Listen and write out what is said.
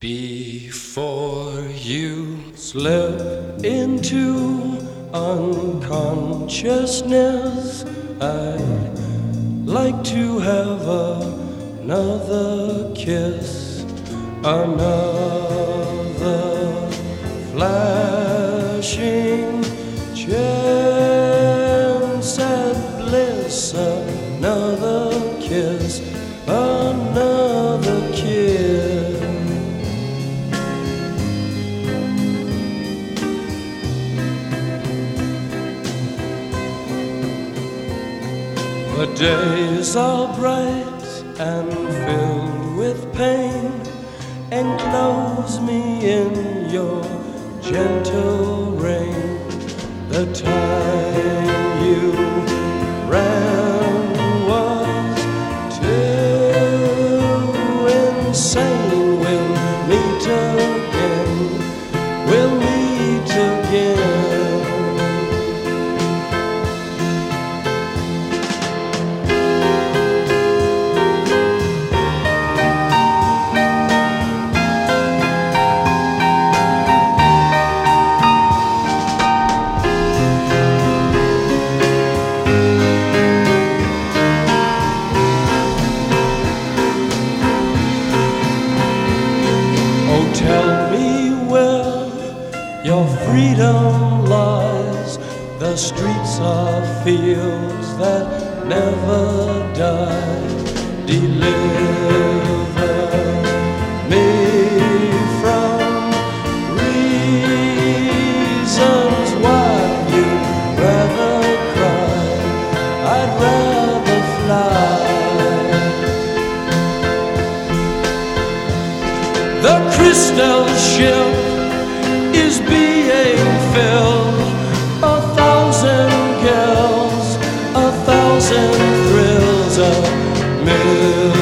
Before you slip into unconsciousness, I'd like to have another kiss, another flashing chance at bliss, another kiss, another kiss. The days are bright and filled with pain. Enclose me in your gentle rain. The time you ran was too insane. We'll meet again. We'll meet again. Tell me where your freedom lies. The streets are fields that never die. Deliver me from reasons why you'd rather cry. I'd rather fly. The crystal ship is being filled. 1,000 girls, 1,000 thrills, 1,000,000